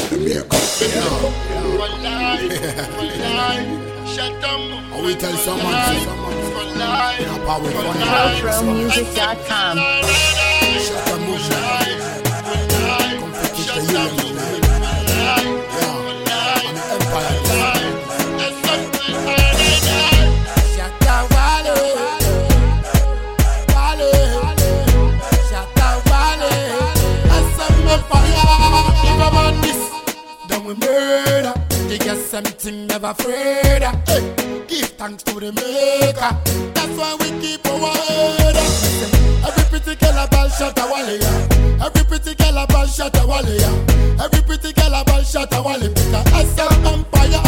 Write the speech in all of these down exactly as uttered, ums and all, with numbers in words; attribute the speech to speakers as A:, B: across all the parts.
A: Oh, we tell someone,
B: Afro music dot com.
A: shut up, move now. Come to teach the union, man. Yeah, I'm an empire. Shut up, Wale. Wale. Shut up, Wale. I said me fire. If I'm on this, then we murder. They get something never afraid. Hey. Give thanks to the maker. That's why we keep our word. Every pretty girl a ball shot a wally. Every pretty girl a ball shot a wally. Every pretty girl a ball shot a wally. Because S M Empire.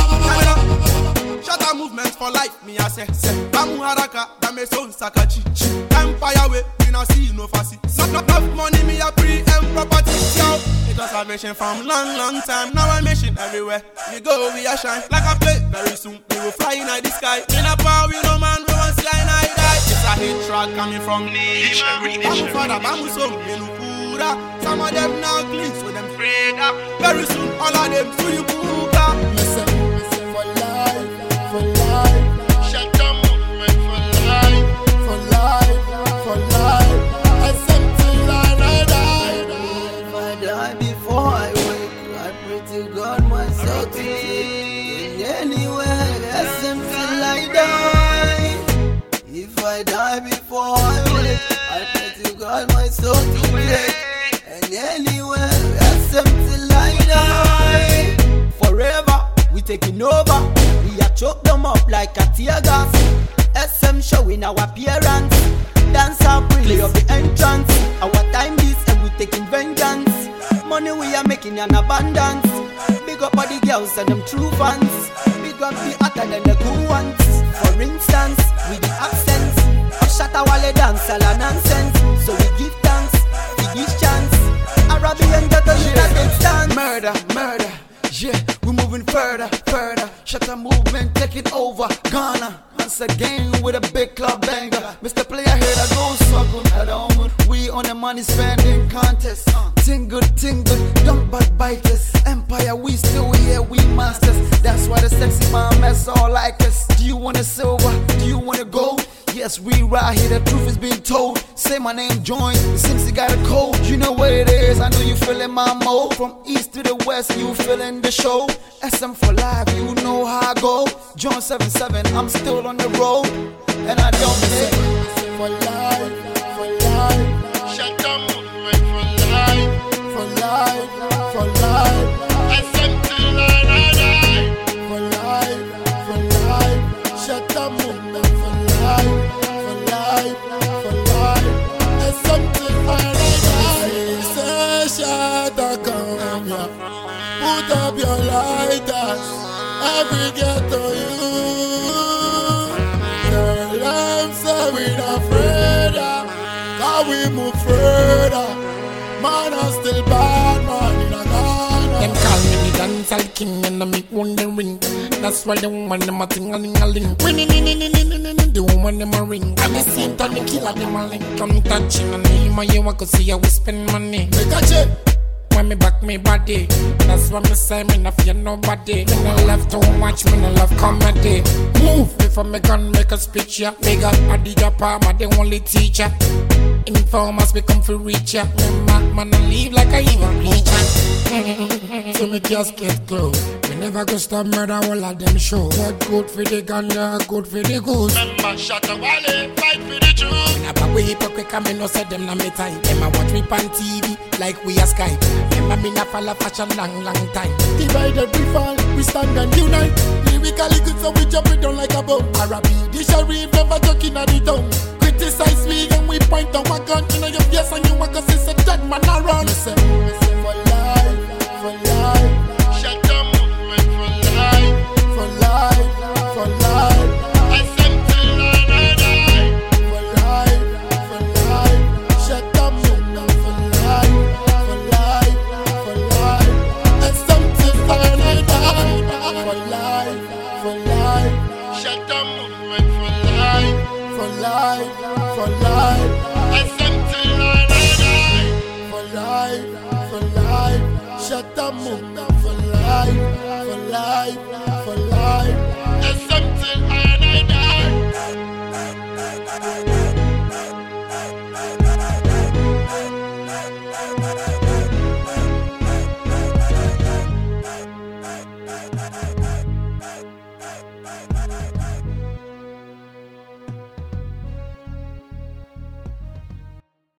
C: Shut a movement for life, me a say. Bamu haraka, dame son sakachi. Empire way, we not see no fussy. Not enough money, me a pre-em property. Yo, it was a mission from long, long time. Now I'm mission everywhere. We go, we a shine like a play. Very soon, we will fly in the sky. In a power, we no man, we want slide, I die. It's a hit track coming from Nima. Bamu father, bamu son, Menukura. Some of them now clean, so them afraid. Very soon, all of them to you, Buka.
A: Listen, listen for life, for life.
D: Shut the movement for life.
A: For life, for life. S M till I die.
E: If I die before I wake, I pray to God my soul to take anywhere. S M till I die. If I die before I wake, I pray to God my soul to take and anywhere. S M till I die. Forever we taking over. We are choke them up like a tear gas. S M showing our appearance. Dance our play of the entrance. Our time is and we taking vengeance. Money we are making in abundance. Big up all the girls and them true fans. Big up the hotter than the cool ones. For instance, with the accents of Shatta Wale dance all a nonsense. So we give thanks, we give chance. Arabian ghetto shit that takes stand.
A: Murder, murder. Yeah, we're moving further, further. Shatta movement taking over Ghana. Once again with a big club banger. Mister Player here that goes suckle. We on the money spending contest. Tingle, tingle, don't backbiters. Empire, we still here, we masters. That's why the sexy mamas all like us. Do you want a silver? Do you want a gold? Yes, we right here, the truth is being told. Say my name, join, it seems you got a code. You know what it is, I know you feeling my mode. From east to the west, you feeling the show. S M for life, you know how I go. John seven seven, I'm still on the road. And I don't take for life, for life.
D: Shut the movement for life.
A: For life, for life.
D: S M till I die.
A: For life, for life. Shut up, movement for life. For life, for life. S M till I die. Say Shatta come here. Put up your lighters. Every ghetto you. Girl, I'm so we not afraid. Cause we move further. Man, I'm still bad, man, in a Ghana.
F: Them call me the dancehall king and I make wondering. That's why the woman them a ting-a-ling-a-ling. The woman them a ring. And the same time the killer them a link. Come touching and name and you want to see how we spend money.
A: Make a check.
F: When me back me body, that's why me say me not fear nobody. Me no love too much, me no love comedy. Move before me gun make a speech ya. Big up Adija Palmer, the only teacher. Informers become for reach ya. Me mad man I leave like a evil bleacher. So me just get close. Me never go stop murder all of them show. What good for the ganja, good for the goose.
D: Remember Shatta Wale, fight for the truth.
F: Me nah back we hypocrite, and me no say them na me type. Them a watch me on T V like we a Skype. Remember me nah follow fashion long, long time.
A: Divided we fall, we stand and unite. Lyrically good so we jump it down like a bomb. Arabi, the Sharif never joking at the tongue. Criticize me and we point our gun in your face and you want to say dead man around. Listen, listen for life, for life.
D: Shut the movement for life.
A: For life, for life.
D: S M till I die.
A: For life, for life. Shut up, movement for life. For life, for life. S M till I die. For life, for life.
D: Shut the movement for life.
A: For life, for life.
D: S M till I die.
A: For life, for
G: Shut the movement for life, for life, for life.